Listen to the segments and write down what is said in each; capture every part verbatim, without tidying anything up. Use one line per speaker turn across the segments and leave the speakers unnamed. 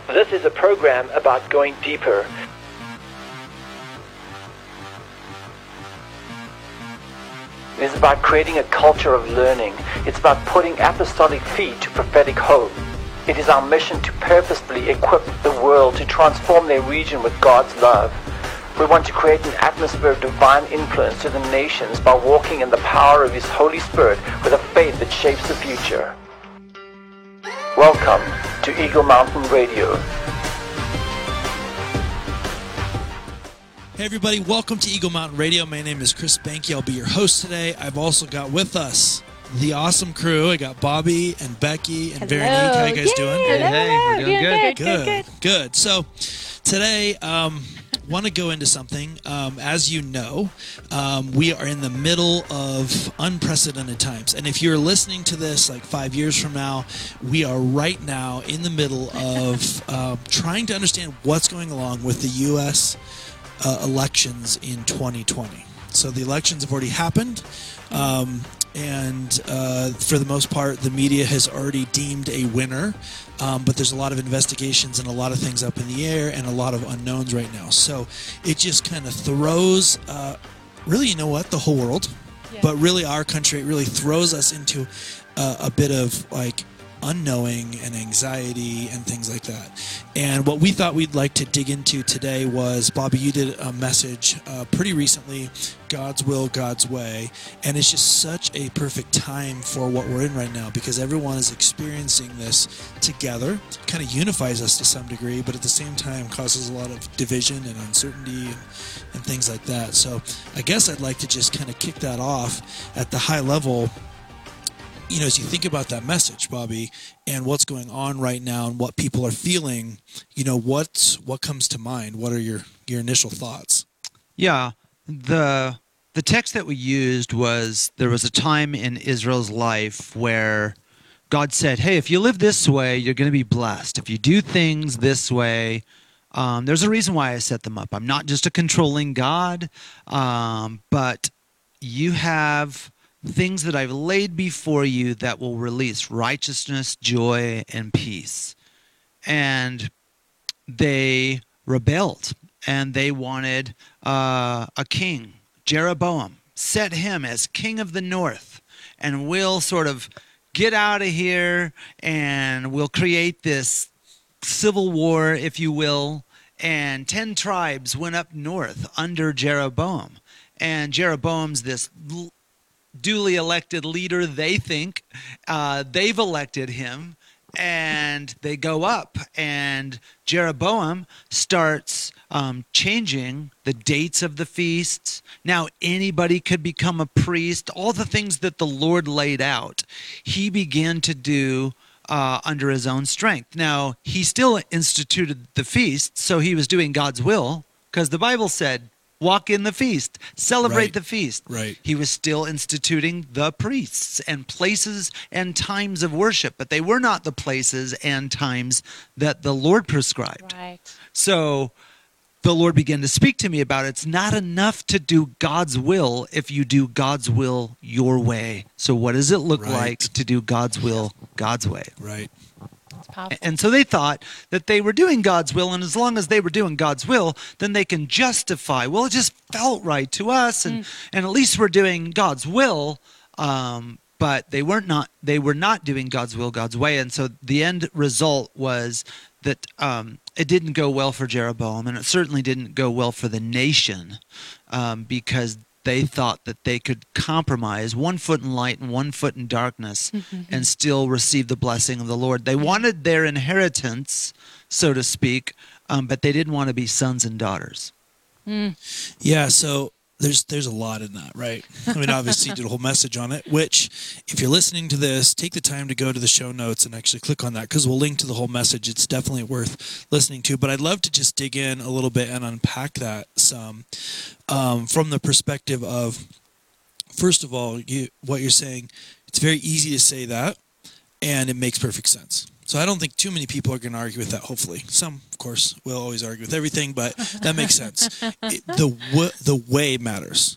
This is a program about going deeper. It is about creating a culture of learning. It's about putting apostolic feet to prophetic hope. It is our mission to purposefully equip the world to transform their region with God's love. We want to create an atmosphere of divine influence to the nations by walking in the power of His Holy Spirit with a faith that shapes the future. Welcome to Eagle Mountain Radio.
Hey everybody, welcome to Eagle Mountain Radio. My name is Chris Banky. I'll be your host today. I've also got with us the awesome crew. I got Bobby and Becky and
Hello.
Veronique. How you guys
Yay.
doing?
Hello,
Hey,
hello.
we're doing good.
Good,
Good,
good,
good. good. So today, um, want to go into something. Um, as you know, um, we are in the middle of unprecedented times. And if you're listening to this like five years from now, we are right now in the middle of uh, trying to understand what's going along with the U S Uh, elections in twenty twenty. So the elections have already happened, um, and uh, for the most part, the media has already deemed a winner. Um, but there's a lot of investigations and a lot of things up in the air and a lot of unknowns right now. So it just kind of throws, uh, really, you know what, the whole world,
Yeah.
but really our country. It really throws us into uh, a bit of like unknowing and anxiety and things like that. And what we thought we'd like to dig into today was, Bobby, you did a message uh, pretty recently, God's Will, God's Way, and it's just such a perfect time for what we're in right now because everyone is experiencing this together. It kind of unifies us to some degree, but at the same time causes a lot of division and uncertainty and, and things like that. So I guess I'd like to just kind of kick that off at the high level. You know, as you think about that message, Bobby, and what's going on right now and what people are feeling, you know, what's, what comes to mind? What are your, your initial thoughts?
Yeah, the the text that we used was there was a time in Israel's life where God said, hey, if you live this way, you're going to be blessed. If you do things this way, um, there's a reason why I set them up. I'm not just a controlling God, um, but you have things that I've laid before you that will release righteousness, joy, and peace. And they rebelled, and they wanted uh, a king, Jeroboam. Set him as king of the north, and we'll sort of get out of here, and we'll create this civil war, if you will. And ten tribes went up north under Jeroboam. And Jeroboam's this l- duly elected leader, they think. Uh, they've elected him, and they go up, and Jeroboam starts um, changing the dates of the feasts. Now anybody could become a priest. All the things that the Lord laid out, he began to do uh, under his own strength. Now, he still instituted the feast, so he was doing God's will, because the Bible said, walk in the feast, celebrate
Right.
the feast.
Right.
He was still instituting the priests and places and times of worship, but they were not the places and times that the Lord prescribed.
Right.
So the Lord began to speak to me about it's not enough to do God's will if you do God's will your way. So what does it look
Right.
like to do God's will God's way?
Right.
It's powerful.
And so they thought that they were doing God's will, and as long as they were doing God's will, then they can justify, well, it just felt right to us, and, and at least we're doing God's will, um, but they weren't not they were not doing God's will God's way. And so the end result was that um, it didn't go well for Jeroboam, and it certainly didn't go well for the nation, um, because they thought that they could compromise one foot in light and one foot in darkness and still receive the blessing of the Lord. They wanted their inheritance, so to speak, um, but they didn't want to be sons and daughters.
Yeah, so there's there's a lot in that, right? I mean, obviously you did a whole message on it, which if you're listening to this, take the time to go to the show notes and actually click on that because we'll link to the whole message. It's definitely worth listening to. But I'd love to just dig in a little bit and unpack that some um, from the perspective of, first of all, you, what you're saying, it's very easy to say that, and it makes perfect sense. So I don't think too many people are going to argue with that, hopefully. Some, of course, will always argue with everything, but that makes sense. It, the, w- the way matters.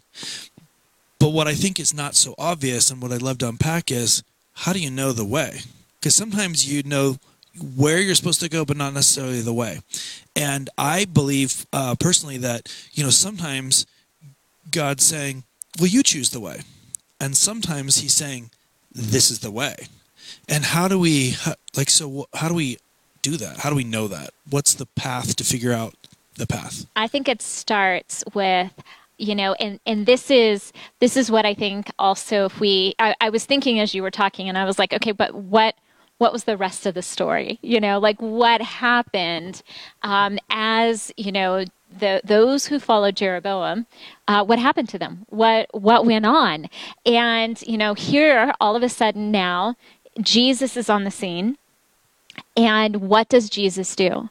But what I think is not so obvious and what I'd love to unpack is, how do you know the way? Because sometimes you know where you're supposed to go, but not necessarily the way. And I believe uh, personally that, you know, sometimes God's saying, well, you choose the way. And sometimes he's saying, this is the way. And how do we, how, like, so how do we do that? How do we know that? What's the path to figure out the path?
I think it starts with, you know, and, and this is this is what I think also if we, I, I was thinking as you were talking and I was like, okay, but what what was the rest of the story? You know, like what happened um, as, you know, the those who followed Jeroboam, uh, what happened to them? What what went on? And, you know, here all of a sudden now, Jesus is on the scene. And what does Jesus do?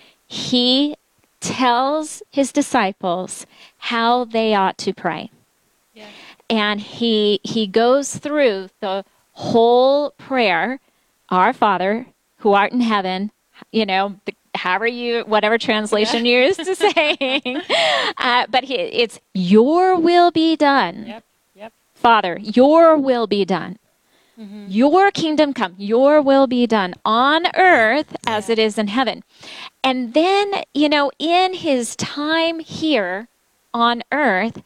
He tells his disciples how they ought to pray. Yeah. And he he goes through the whole prayer, Our Father, who art in heaven, you know, the, however you, whatever translation yeah. you're used to saying. uh, but he, it's, your will be done.
Yep. Yep.
Father, your will be done. Mm-hmm. Your kingdom come, your will be done on earth yeah. as it is in heaven. And then, you know, in his time here on earth,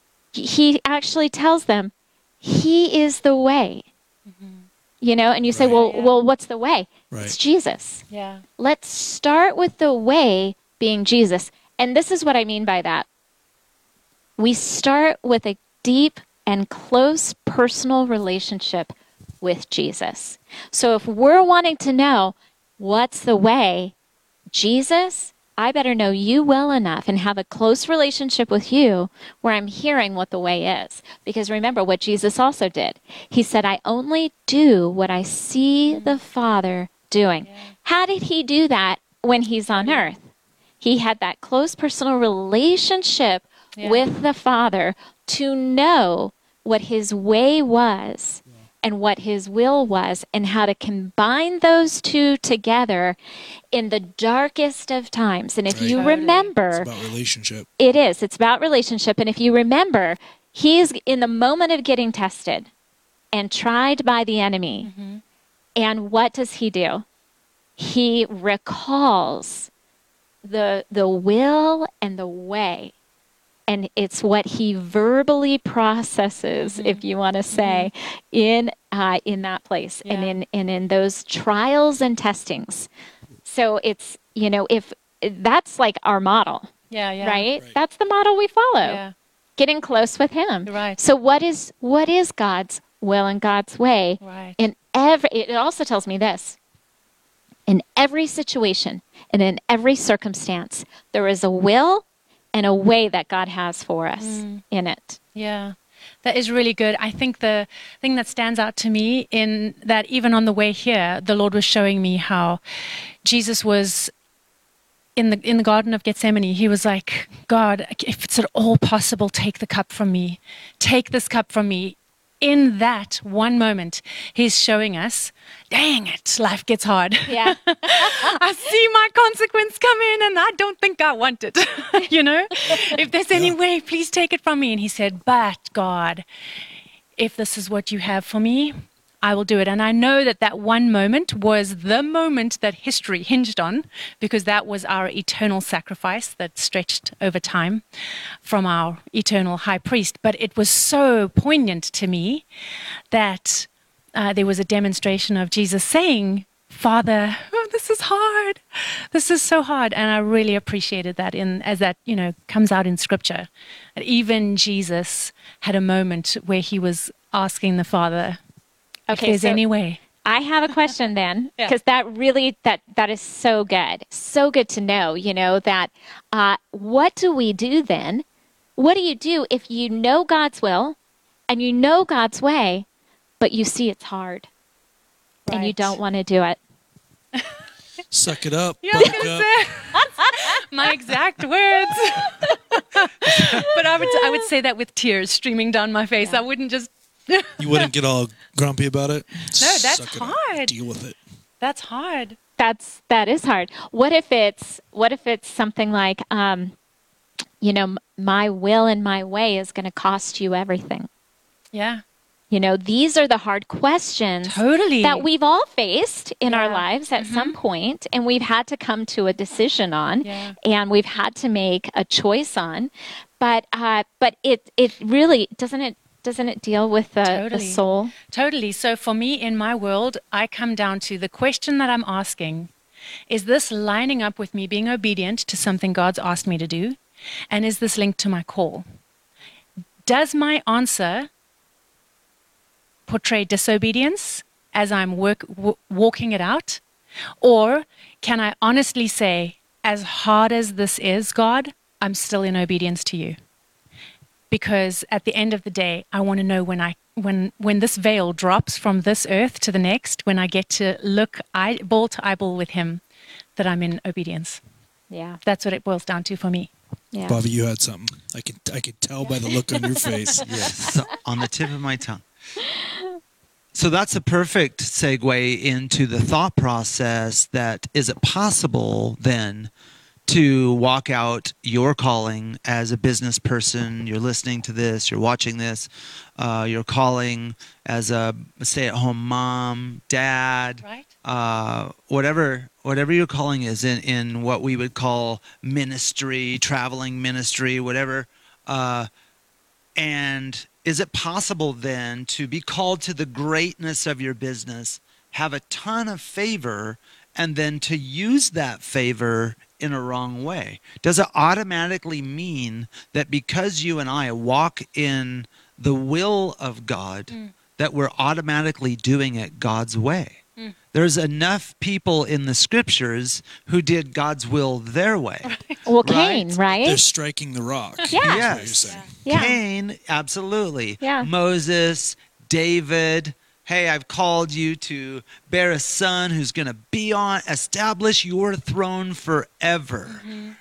he actually tells them, he is the way. Mm-hmm. You know, and you right. say, well, yeah. well, what's the way? Right. It's Jesus.
Yeah.
Let's start with the way being Jesus. And this is what I mean by that. We start with a deep and close personal relationship with Jesus. So if we're wanting to know what's the way, Jesus, I better know you well enough and have a close relationship with you where I'm hearing what the way is. Because remember what Jesus also did. He said, I only do what I see the Father doing. Yeah. How did he do that when he's on earth? He had that close personal relationship yeah. with the Father to know what his way was and what his will was, and how to combine those two together in the darkest of times. And if right. you totally. remember...
It's about relationship.
It is. It's about relationship. And if you remember, he's in the moment of getting tested and tried by the enemy. Mm-hmm. And what does he do? He recalls the the will and the way. And it's what he verbally processes, mm-hmm. if you want to say, mm-hmm. in uh, in that place yeah. and in and in those trials and testings. So it's, you know, if that's like our model,
yeah, yeah,
right?
right?
That's the model we follow.
Yeah.
Getting close with him.
Right.
So what is what is God's will and God's way?
Right.
In every, it also tells me this. In every situation and in every circumstance, there is a will and a way that God has for us mm. in it.
Yeah, that is really good. I think the thing that stands out to me in that even on the way here, the Lord was showing me how Jesus was in the in the Garden of Gethsemane. He was like, God, if it's at all possible, take the cup from me. Take this cup from me. In that one moment, he's showing us, dang it, life gets hard.
Yeah.
I see my consequence come in and I don't think I want it. You know, if there's any way, please take it from me. And he said, but God, if this is what you have for me, I will do it. And I know that that one moment was the moment that history hinged on, because that was our eternal sacrifice that stretched over time from our eternal high priest. But it was so poignant to me that uh, there was a demonstration of Jesus saying, Father, oh, this is hard. This is so hard. And I really appreciated that in as that, you know, comes out in Scripture. That even Jesus had a moment where he was asking the Father, okay, if there's so any way.
I have a question then, because yeah. that really, that that is so good. So good to know, you know, that uh, what do we do then? What do you do if you know God's will and you know God's way, but you see it's hard right. and you don't want to do it?
Suck it up.
Yeah, I was gonna say, my exact words. But I would I would say that with tears streaming down my face. Yeah. I wouldn't just...
You wouldn't get all grumpy about it?
No, that's
Suck it
hard.
Up. Deal with it.
That's hard.
That's that is hard. What if it's what if it's something like, um, you know, my will and my way is going to cost you everything?
Yeah.
You know, these are the hard questions
Totally.
that we've all faced in our
Yeah.
lives at some point, and we've had to come to a decision on,
Yeah.
and we've had to make a choice on. But uh, but it it really doesn't it doesn't it deal with the, the
Totally.
soul?
Totally. So for me, in my world, I come down to the question that I'm asking: is this lining up with me being obedient to something God's asked me to do, and is this linked to my call? Does my answer portray disobedience as I'm work, w- walking it out? Or can I honestly say, as hard as this is, God, I'm still in obedience to you? Because at the end of the day, I want to know when I when when this veil drops from this earth to the next, when I get to look eyeball to eyeball with him, that I'm in obedience.
Yeah,
That's what it boils down to for me.
yeah.
Bobby, you had something. I could I could tell by the look on your face.
Yes, so on the tip of my tongue. So that's a perfect segue into the thought process that is it possible then to walk out your calling as a business person? You're listening to this, you're watching this, uh, your calling as a stay-at-home mom, dad,
Right.
uh, whatever whatever your calling is in, in what we would call ministry, traveling ministry, whatever. Uh, and is it possible then to be called to the greatness of your business, have a ton of favor, and then to use that favor in a wrong way? Does it automatically mean that because you and I walk in the will of God, mm. that we're automatically doing it God's way? Mm. There's enough people in the scriptures who did God's will their way.
Well, Cain, right?
They're striking the rock.
Yeah.
That's
Yes.
what you're saying.
Yeah.
Cain, absolutely.
Yeah.
Moses, David. Hey, I've called you to bear a son who's going to be on, establish your throne forever. Mm-hmm.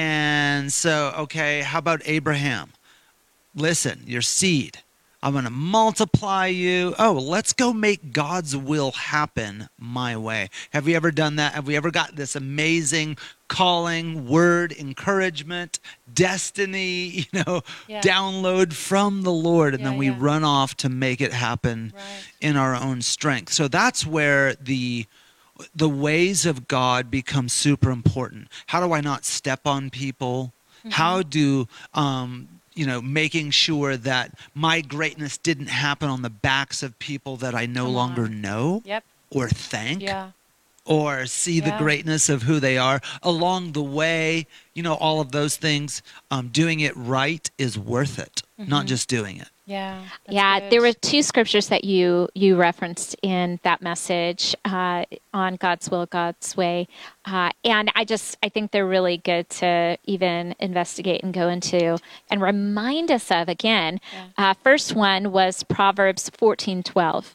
And so, okay, how about Abraham? Listen, your seed. I'm going to multiply you. Oh, let's go make God's will happen my way. Have we ever done that? Have we ever got this amazing calling, word, encouragement, destiny, you know,
Yeah.
download from the Lord, and
Yeah,
then we
yeah.
run off to make it happen
Right.
in our own strength? So that's where the the ways of God become super important. How do I not step on people? Mm-hmm. How do um you know, making sure that my greatness didn't happen on the backs of people that I no
Come
longer
on.
know
Yep.
or thank
Yeah.
or see the
Yeah.
greatness of who they are along the way. You know, all of those things. Um, doing it right is worth it,
Mm-hmm.
not just doing it.
Yeah. that's
Yeah,
good.
there were two scriptures that you you referenced in that message uh, on God's will, God's way, uh, and I just I think they're really good to even investigate and go into and remind us of again.
Yeah.
Uh, first one was Proverbs fourteen twelve.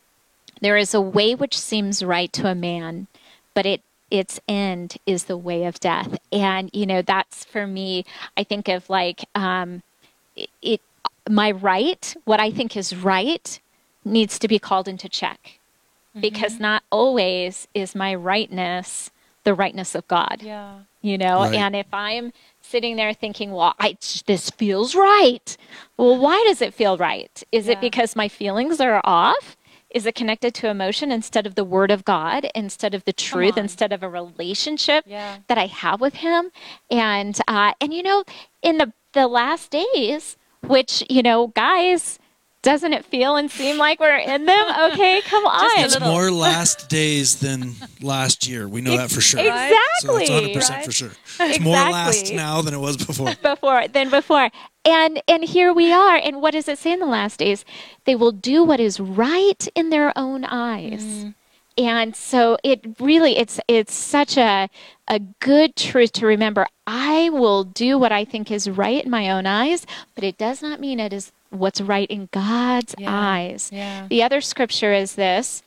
There is a way which seems right to a man, but it its end is the way of death. And you know that's for me. I think of like um, it. it my right, what I think is right, needs to be called into check. Mm-hmm. Because not always is my rightness the rightness of God.
Yeah.
You know,
Right.
and if I'm sitting there thinking, well, I, this feels right. Well, why does it feel right? Is
Yeah.
it because my feelings are off? Is it connected to emotion instead of the word of God, instead of the truth,
on.
instead of a relationship
Yeah.
that I have with him? And, uh, and you know, in the, the last days, which, you know, guys, doesn't it feel and seem like we're in them? Okay, come on.
It's more last days than last year. We know that for sure.
Exactly.
So that's one hundred percent
right?
for sure. It's more last
Exactly.
now than it was before.
before than before. And and here we are. And what does it say in the last days? They will do what is right in their own eyes.
Mm.
And so it really it's it's such a a good truth to remember. I will do what I think is right in my own eyes, but it does not mean it is what's right in God's
Yeah.
eyes.
Yeah.
The other scripture is this.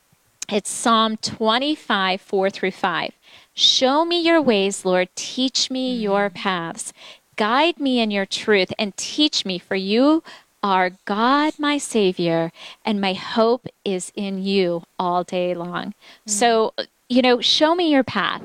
It's Psalm twenty-five, four through five. Show me your ways, Lord. Teach me
Mm.
your paths. Guide me in your truth and teach me, for you are God, my Savior, and my hope is in you all day long.
Mm.
So, you know, show me your path.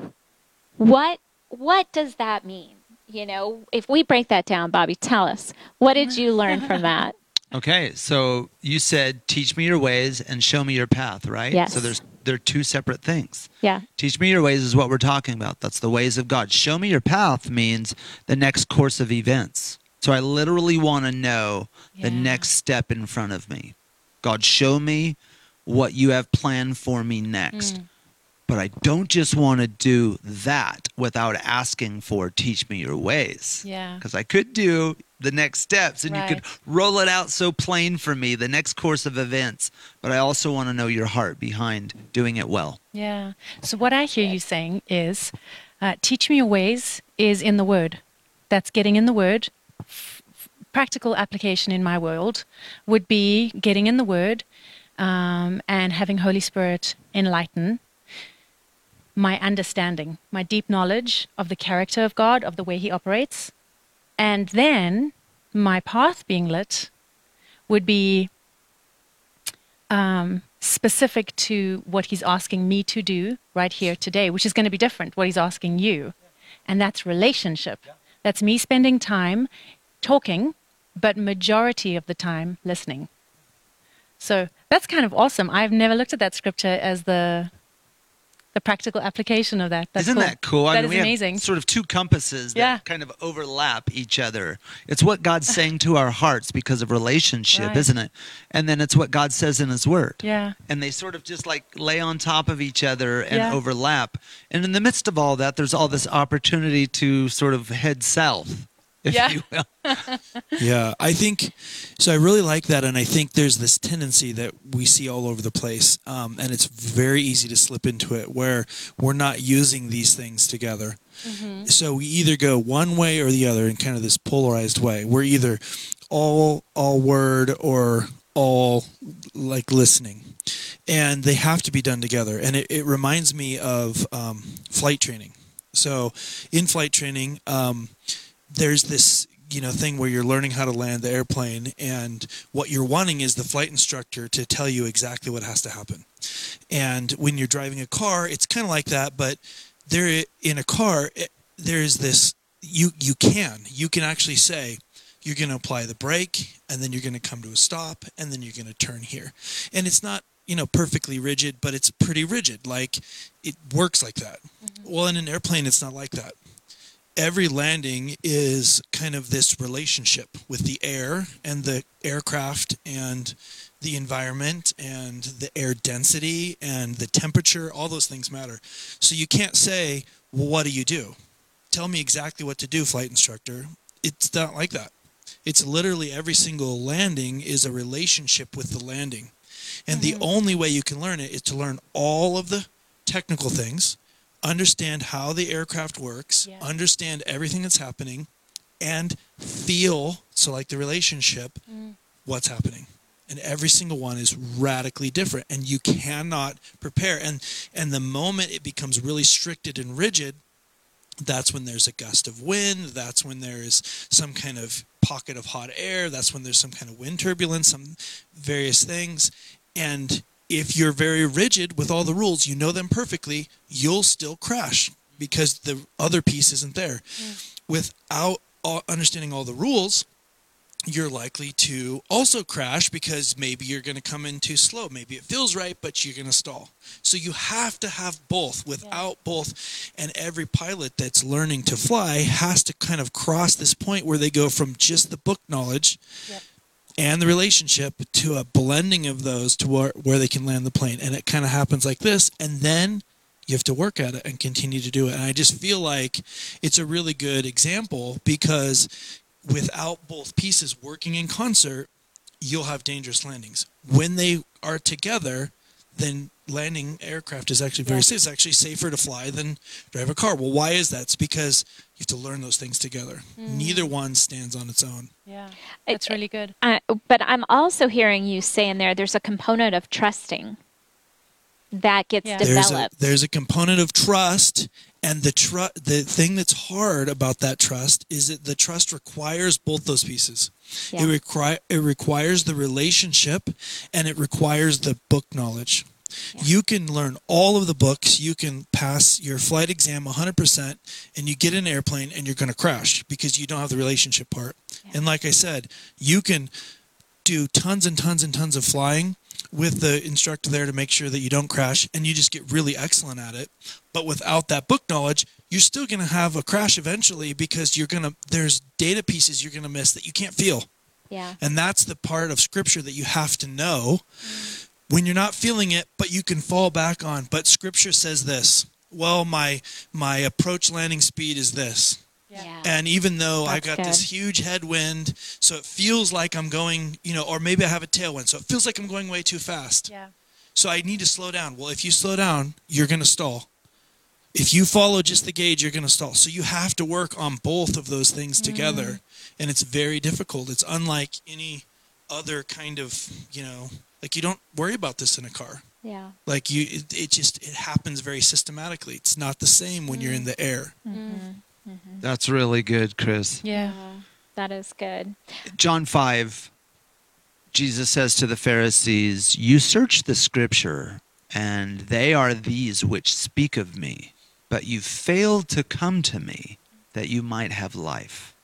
What what does that mean? You know, if we break that down, Bobby, tell us. What did you learn from that?
Okay, so you said, teach me your ways and show me your path, right?
Yes.
So there's they're two separate things.
Yeah.
Teach me your ways is what we're talking about. That's the ways of God. Show me your path means the next course of events. So I literally want to know the
Yeah.
next step in front of me. God, show me what you have planned for me next.
Mm.
But I don't just want to do that without asking for teach me your ways.
Yeah.
Because I could do the next steps and you
Right.
could roll it out so plain for me, the next course of events. But I also want to know your heart behind doing it well.
Yeah. So what I hear you saying is, uh, teach me your ways is in the Word. That's getting in the Word. F- f- practical application in my world would be getting in the Word um, and having Holy Spirit enlighten my understanding, my deep knowledge of the character of God, of the way He operates. And then my path being lit would be um, specific to what He's asking me to do right here today, which is going to be different, what He's asking you. And that's relationship. That's me spending time talking, but majority of the time listening. So that's kind of awesome. I've never looked at that scripture as the the practical application of that. That's
Isn't
cool.
that cool? I
That
mean,
is
we
amazing.
have sort of two compasses that
Yeah.
kind of overlap each other. It's what God's saying to our hearts because of relationship,
Right.
isn't it? And then it's what God says in His Word.
Yeah.
And they sort of just like lay on top of each other and
Yeah.
overlap. And in the midst of all that, there's all this opportunity to sort of head south, if
Yeah.
you will.
Yeah, I think so. I really like that, and I think there's this tendency that we see all over the place, um, and it's very easy to slip into it where we're not using these things together. So we either go one way or the other in kind of this polarized way. We're either all all word or all like listening, and they have to be done together. And it, it reminds me of um, flight training. So in flight training, um, there's this you know thing where you're learning how to land the airplane, and what you're wanting is the flight instructor to tell you exactly what has to happen. And when you're driving a car, it's kind of like that, but there in a car, it, there's this you you can you can actually say you're going to apply the brake, and then you're going to come to a stop, and then you're going to turn here. And it's not you know perfectly rigid, but it's pretty rigid. Like it works like that. Well, in an airplane, it's not like that. Every landing is kind of this relationship with the air and the aircraft and the environment and the air density and the temperature. All those things matter. So you can't say, well, what do you do? Tell me exactly what to do, flight instructor. It's not like that. It's literally every single landing is a relationship with the landing. And the only way you can learn it is to learn all of the technical things, understand how the aircraft works,
Yeah.
understand everything that's happening, and feel, so like the relationship, what's happening. And every single one is radically different, and you cannot prepare. And and the moment it becomes really stricted and rigid, that's when there's a gust of wind, that's when there is some kind of pocket of hot air, that's when there's some kind of wind turbulence, some various things. And if you're very rigid with all the rules, you know them perfectly, you'll still crash because the other piece isn't there. Without all, understanding all the rules, you're likely to also crash because maybe you're going to come in too slow. Maybe it feels right, but you're going to stall. So you have to have both. Without both, and every pilot that's learning to fly has to kind of cross this point where they go from just the book knowledge
Yep.
and the relationship to a blending of those to where, where they can land the plane. And it kind of happens like this. And then you have to work at it and continue to do it. And I just feel like it's a really good example because without both pieces working in concert, you'll have dangerous landings. When they are together, then landing aircraft is actually very
Yeah.
safe. It's actually safer to fly than drive a car. Well, why is that? It's because you have to learn those things together. Neither one stands on its own.
Yeah. That's really good.
Uh, but I'm also hearing you say in there, there's a component of trusting that gets
Yeah.
There's a,
developed.
there's a component of trust, and the tru- the thing that's hard about that trust is that the trust requires both those pieces.
Yeah.
It require it requires the relationship, and it requires the book knowledge.
Yeah.
You can learn all of the books, you can pass your flight exam one hundred percent, and you get in an airplane and you're going to crash because you don't have the relationship part.
Yeah.
And like I said, you can do tons and tons and tons of flying with the instructor there to make sure that you don't crash, and you just get really excellent at it. But without that book knowledge, you're still going to have a crash eventually, because you're going to there's data pieces you're going to miss that you can't feel.
Yeah.
And that's the part of Scripture that you have to know when you're not feeling it, but you can fall back on. But Scripture says this. Well, my my approach landing speed is this.
Yeah.
And even though I
That's
got
good.
this huge headwind, so it feels like I'm going, you know, or maybe I have a tailwind, so it feels like I'm going way too fast.
Yeah.
So I need to slow down. Well, if you slow down, you're going to stall. If you follow just the gauge, you're going to stall. So you have to work on both of those things together, and it's very difficult. It's unlike any other kind of, you know, like you don't worry about this in a car.
Yeah.
Like you, it, it just it happens very systematically. It's not the same when you're in the air.
That's really good, Chris.
Yeah.
That is good.
John five, Jesus says to the Pharisees, "You search the Scripture, and they are these which speak of me, but you failed to come to me that you might have life."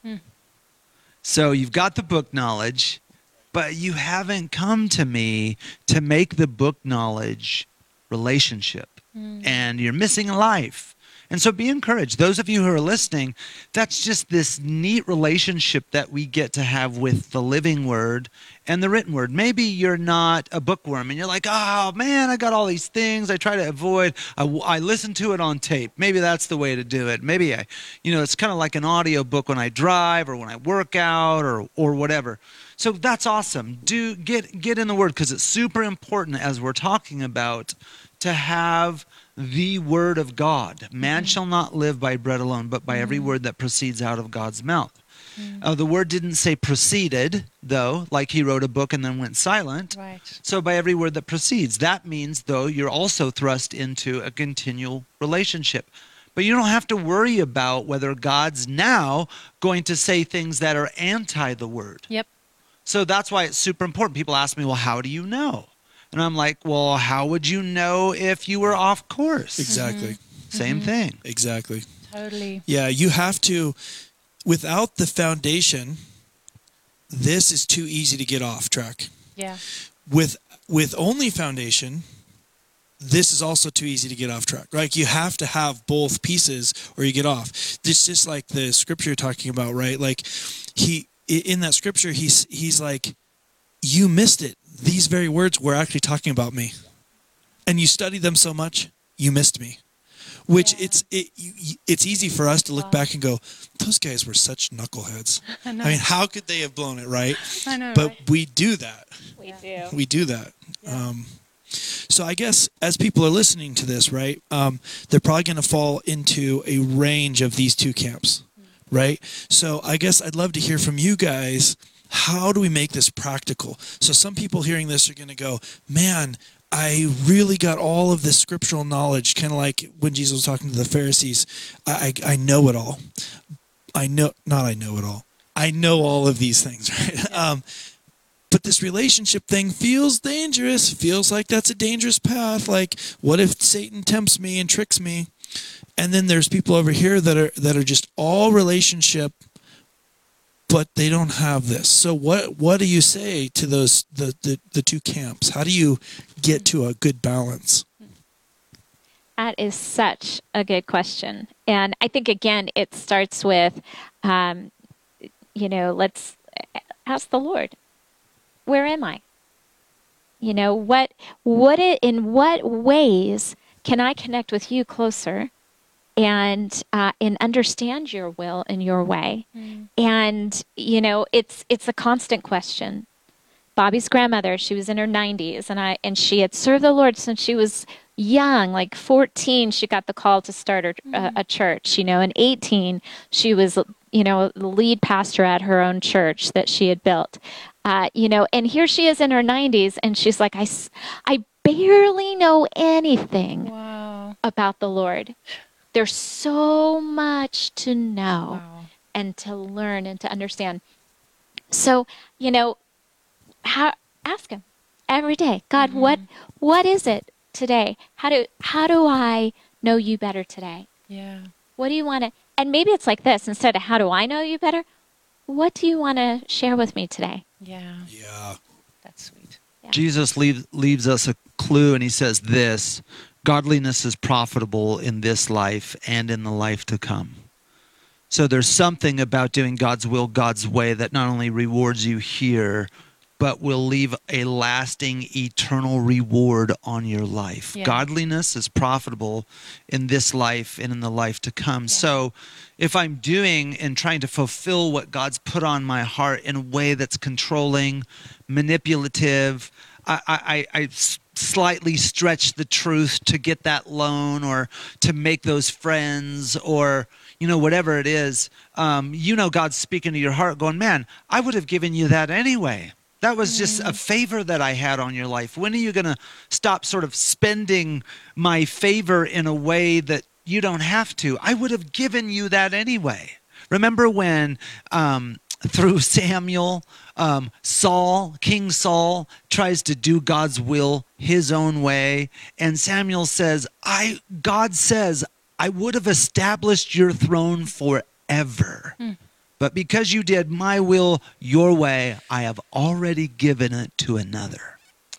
So you've got the book knowledge, but you haven't come to me to make the book knowledge relationship. And you're missing life. And so be encouraged. Those of you who are listening, that's just this neat relationship that we get to have with the living word and the written word. Maybe you're not a bookworm and you're like, oh man, I got all these things I try to avoid. I, I listen to it on tape. Maybe that's the way to do it. Maybe I, you know, it's kind of like an audio book when I drive or when I work out or, or whatever. So that's awesome. Do get, get in the word, because it's super important, as we're talking about, to have the word of God. Man shall not live by bread alone, but by every word that proceeds out of God's mouth. Uh, the word didn't say proceeded, though, like he wrote a book and then went silent.
Right.
So by every word that proceeds. That means, though, you're also thrust into a continual relationship. But you don't have to worry about whether God's now going to say things that are anti the word.
Yep.
So that's why it's super important. People ask me, well, how do you know? And I'm like, well, how would you know if you were off course?
Exactly.
Same thing.
Exactly.
Totally.
Yeah, you have to, without the foundation, this is too easy to get off track.
Yeah.
With with only foundation, this is also too easy to get off track. Like you have to have both pieces or you get off. This just like the scripture you're talking about, right? Like he in that scripture he's he's like, you missed it. These very words were actually talking about me. And you study them so much, you missed me. Which
Yeah.
it's it you, it's easy for us to look back and go, those guys were such knuckleheads.
I know.
I mean, how could they have blown it, right?
I know,
But
right?
we do that.
We do.
We do that. Um, so I guess as people are listening to this, right, um, they're probably going to fall into a range of these two camps, right? So I guess I'd love to hear from you guys. How do we make this practical? So some people hearing this are going to go, man, I really got all of this scriptural knowledge, kind of like when Jesus was talking to the Pharisees. I, I, I know it all. I know, not I know it all. I know all of these things, right? Um, but this relationship thing feels dangerous. Feels like that's a dangerous path. Like, what if Satan tempts me and tricks me? And then there's people over here that are that are just all relationship, but they don't have this. So what what do you say to those the, the, the two camps? How do you get to a good balance?
That is such a good question. And I think, again, it starts with, um, you know, let's ask the Lord, where am I? You know, what, what, it, in what ways can I connect with you closer and, uh, and understand your will and your way? And, you know, it's, it's a constant question. Bobby's grandmother, she was in her nineties, and I and she had served the Lord since she was young, like fourteen. She got the call to start her, uh, a church. You know, and eighteen, she was, you know, the lead pastor at her own church that she had built. Uh, you know, and here she is in her nineties, and she's like, I, s- I barely know anything
Wow.
about the Lord. There's so much to know
Wow.
and to learn and to understand. So, you know, how ask him every day, God, what what is it today? How do how do I know you better today?
Yeah.
What do you want to, and maybe it's like this, instead of how do I know you better, what do you want to share with me today?
Yeah.
Yeah.
That's sweet.
Yeah.
Jesus leave, leaves us a clue, and he says this: godliness is profitable in this life and in the life to come. So there's something about doing God's will, God's way, that not only rewards you here, but will leave a lasting, eternal reward on your life.
Yeah.
Godliness is profitable in this life and in the life to come. So if I'm doing and trying to fulfill what God's put on my heart in a way that's controlling, manipulative, I, I, I slightly stretch the truth to get that loan or to make those friends or, you know, whatever it is, um, you know God's speaking to your heart going, man, I would have given you that anyway. That was just a favor that I had on your life. When are you going to stop sort of spending my favor in a way that you don't have to? I would have given you that anyway. Remember when um, through Samuel, um, Saul, King Saul, tries to do God's will his own way. And Samuel says, I, God says, I would have established your throne forever. Hmm. But because you did my will your way, I have already given it to another.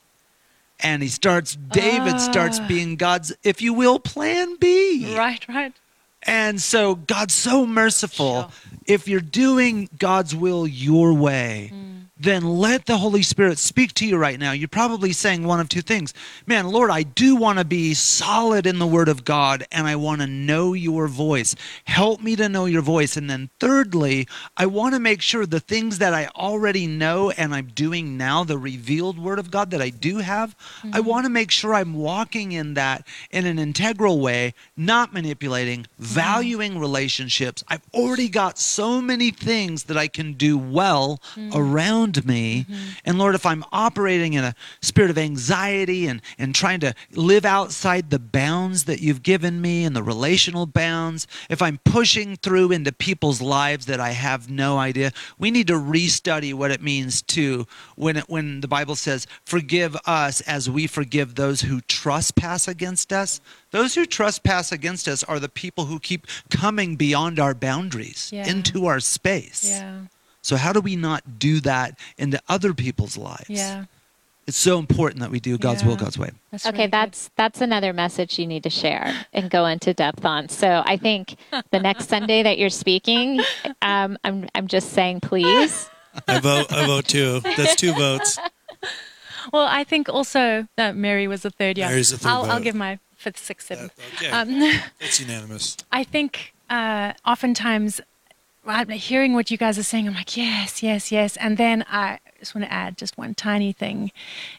And he starts, David uh, starts being God's, if you will, plan B.
Right, right.
And so God's so merciful.
Sure.
If you're doing God's will your way, mm. then let the Holy Spirit speak to you right now. You're probably saying one of two things. Man, Lord, I do want to be solid in the Word of God, and I want to know your voice. Help me to know your voice. And then thirdly, I want to make sure the things that I already know and I'm doing now, the revealed Word of God that I do have, mm-hmm. I want to make sure I'm walking in that in an integral way, not manipulating, mm-hmm. valuing relationships. I've already got so many things that I can do well mm-hmm. around me. Mm-hmm. And Lord, if I'm operating in a spirit of anxiety and, and trying to live outside the bounds that you've given me and the relational bounds, if I'm pushing through into people's lives that I have no idea, we need to restudy what it means to, when, it, when the Bible says, forgive us as we forgive those who trespass against us. Those who trespass against us are the people who keep coming beyond our boundaries, yeah. into our space.
Yeah.
So how do we not do that into other people's lives?
Yeah.
It's so important that we do God's
yeah.
will, God's way.
That's okay, really that's that's another message you need to share and go into depth on. So I think the next Sunday that you're speaking, um, I'm I'm just saying, please.
I vote. I vote too. That's two votes.
Well, I think also that Mary was the third. Yeah,
Mary's the third
I'll,
vote.
I'll give my fifth, sixth, seventh.
That, okay,
um,
that's unanimous.
I think uh, oftentimes. I'm hearing what you guys are saying, I'm like, yes, yes, yes. And then I just want to add just one tiny thing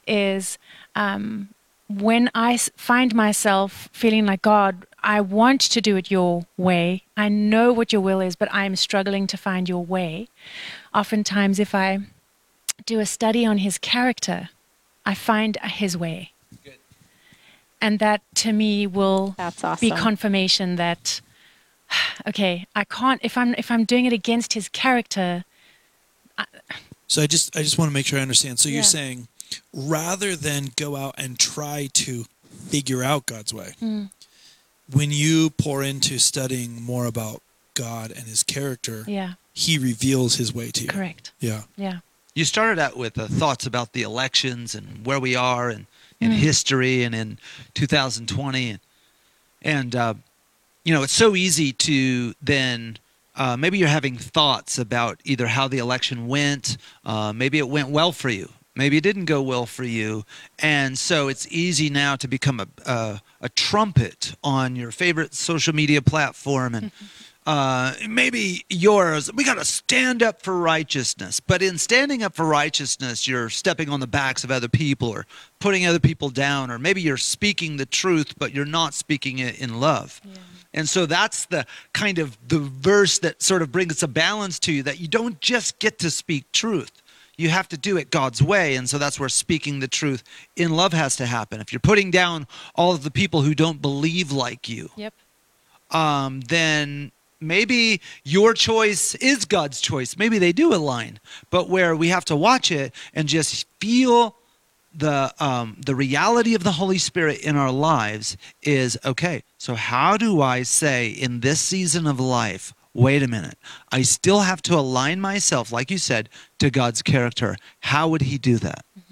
is um, when I find myself feeling like, God, I want to do it your way. I know what your will is, but I'm struggling to find your way. Oftentimes, if I do a study on his character, I find his way. Good. And that to me will
That's awesome.
be confirmation that okay, I can't, if I'm if I'm doing it against his character. I,
so I just I just want to make sure I understand. So
yeah.
you're saying rather than go out and try to figure out God's way, mm. when you pour into studying more about God and his character,
yeah.
he reveals his way to you.
Correct.
Yeah.
Yeah.
You started out with uh, thoughts about the elections and where we are and in mm. history and in two thousand twenty. And, and uh, you know, it's so easy to then, uh, maybe you're having thoughts about either how the election went, uh, maybe it went well for you, maybe it didn't go well for you, and so it's easy now to become a, a, a trumpet on your favorite social media platform, and uh, maybe yours, we got to stand up for righteousness, but in standing up for righteousness, you're stepping on the backs of other people or putting other people down, or maybe you're speaking the truth, but you're not speaking it in love. Yeah. And so that's the kind of the verse that sort of brings a balance to you, that you don't just get to speak truth. You have to do it God's way. And so that's where speaking the truth in love has to happen. If you're putting down all of the people who don't believe like you,
yep.
um, then maybe your choice is God's choice. Maybe they do align. But where we have to watch it and just feel the um, the reality of the Holy Spirit in our lives is, okay, so how do I say in this season of life, wait a minute, I still have to align myself, like you said, to God's character. How would he do that?
Mm-hmm.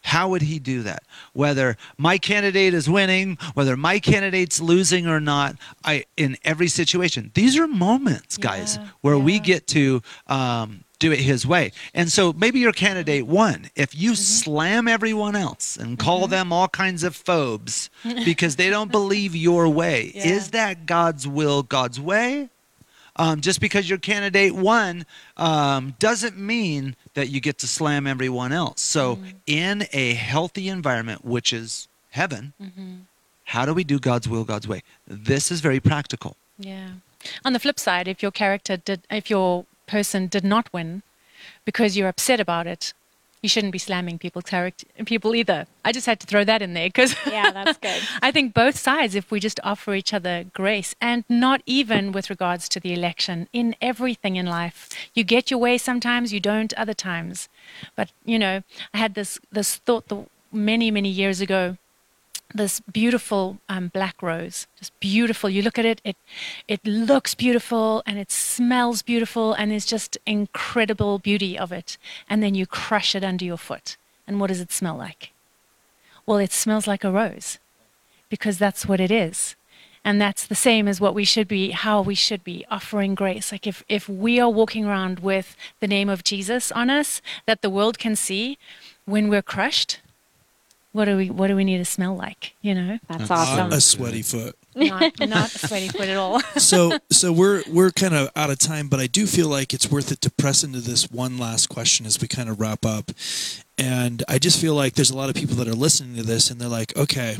How would he do that? Whether my candidate is winning, whether my candidate's losing or not, I in every situation. These are moments, guys,
Yeah,
where we
yeah.
get to um, do it his way. And so maybe your candidate won. If you
Mm-hmm.
slam everyone else and call them all kinds of phobes because they don't believe your way,
Yeah.
is that God's will, God's way? Um, just because your candidate won um, doesn't mean that you get to slam everyone else. So
Mm-hmm.
in a healthy environment, which is heaven,
Mm-hmm.
how do we do God's will, God's way? This is very practical.
Yeah. On the flip side, if your character did, if your person did not win because you're upset about it, you shouldn't be slamming people's character, people either. I just had to throw that in there because
Yeah, that's good.
I think both sides, if we just offer each other grace, and not even with regards to the election, in everything in life, you get your way sometimes, you don't other times. But you know, I had this this thought the, many many years ago. This beautiful um, black rose, just beautiful. You look at it, it it looks beautiful and it smells beautiful and there's just incredible beauty of it. And then you crush it under your foot. And what does it smell like? Well, it smells like a rose because that's what it is. And that's the same as what we should be, how we should be offering grace. Like if, if we are walking around with the name of Jesus on us that the world can see when we're crushed, What do we what do we need to smell like? You know,
That's
Not
awesome.
a sweaty foot.
not not a sweaty foot at all.
So so we're we're kind of out of time, but I do feel like it's worth it to press into this one last question as we kind of wrap up. And I just feel like there's a lot of people that are listening to this and they're like, okay,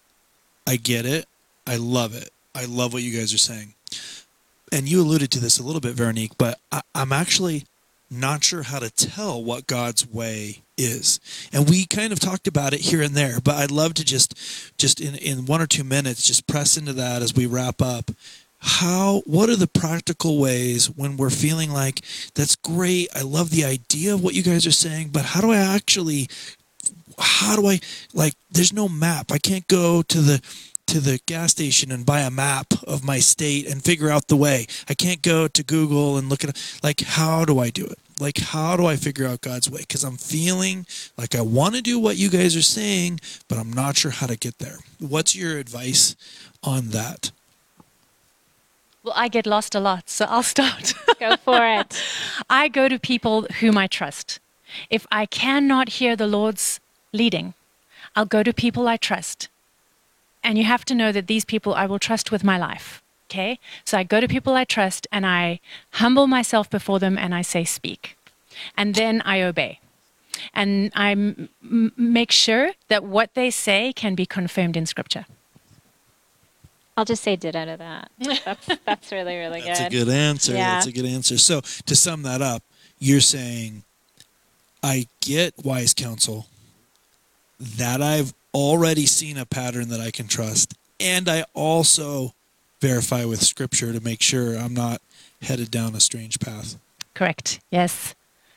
I get it. I love it. I love what you guys are saying. And you alluded to this a little bit, Veronique, but I, I'm actually not sure how to tell what God's way is. And we kind of talked about it here and there, but I'd love to just just in, in one or two minutes just press into that as we wrap up. How what are the practical ways when we're feeling like that's great, I love the idea of what you guys are saying, but how do I actually how do I like there's no map. I can't go to the to the gas station and buy a map of my state and figure out the way. I can't go to Google and look at like how do I do it? Like how do I figure out God's way? Because I'm feeling like I want to do what you guys are saying, but I'm not sure how to get there. What's your advice on that?
Well, I get lost a lot, so I'll start.
Go for it.
I go to people whom I trust. If I cannot hear the Lord's leading, I'll go to people I trust. And you have to know that these people I will trust with my life. Okay? So I go to people I trust and I humble myself before them and I say, speak. And then I obey. And I m- m- make sure that what they say can be confirmed in Scripture.
I'll just say ditto to that. That's that's really, really
That's a
good.
good answer.
Yeah.
That's a good answer. So to sum that up, you're saying I get wise counsel, that I've already seen a pattern that I can trust, and I also verify with Scripture to make sure I'm not headed down a strange path.
Correct. Yes.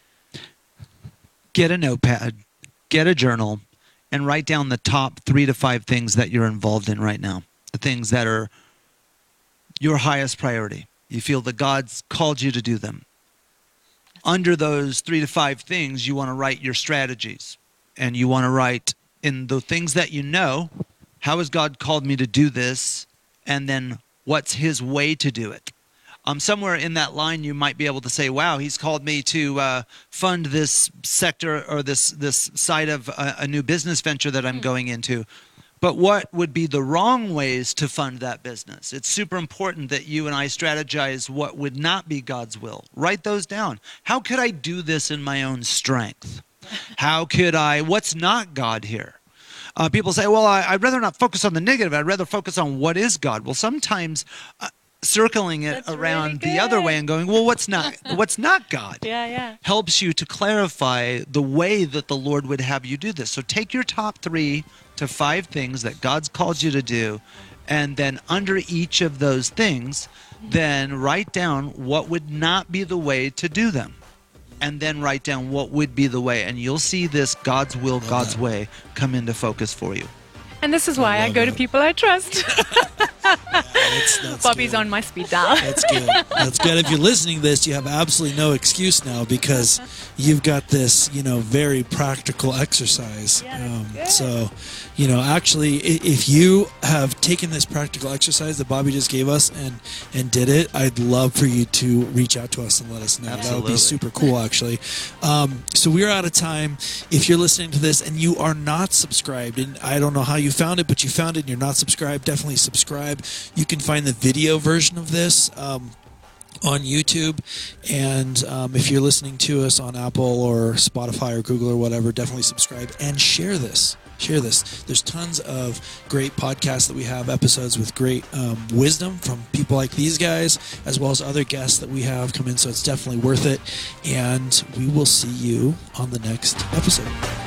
Get a notepad, get a journal, and write down the top three to five things that you're involved in right now. The things that are your highest priority. You feel that God's called you to do them. Under those three to five things, you want to write your strategies. And you want to write in the things that you know, how has God called me to do this? And then what's his way to do it? Um, somewhere in that line, you might be able to say, wow, he's called me to uh, fund this sector or this, this side of a, a new business venture that I'm going into. But what would be the wrong ways to fund that business? It's super important that you and I strategize what would not be God's will. Write those down. How could I do this in my own strength? How could I, what's not God here? Uh, people say, well, I, I'd rather not focus on the negative. I'd rather focus on what is God. Well, sometimes uh, circling it
That's
around
really
the other
good.
way and going, well, what's not, what's not God?
Yeah, yeah.
Helps you to clarify the way that the Lord would have you do this. So take your top three to five things that God's called you to do, and then under each of those things, then write down what would not be the way to do them. And then write down what would be the way. And you'll see this God's will, God's way come into focus for you.
And this is why I
love
go to
it.
people I trust.
That's, that's
Bobby's
good.
on my speed dial.
That's good. That's good. If you're listening to this, you have absolutely no excuse now because you've got this, you know, very practical exercise. Um, so, you know, actually, i- if you have taken this practical exercise that Bobby just gave us and and did it, I'd love for you to reach out to us and let us know. That would
Absolutely.
be super cool, actually. Um, so we're out of time. If you're listening to this and you are not subscribed, and I don't know how you found it, but you found it and you're not subscribed, definitely subscribe. You can find the video version of this um, on YouTube, and um, if you're listening to us on Apple or Spotify or Google or whatever, definitely subscribe and share this. Share this. There's tons of great podcasts that we have, episodes with great um, wisdom from people like these guys, as well as other guests that we have come in, so it's definitely worth it. And we will see you on the next episode.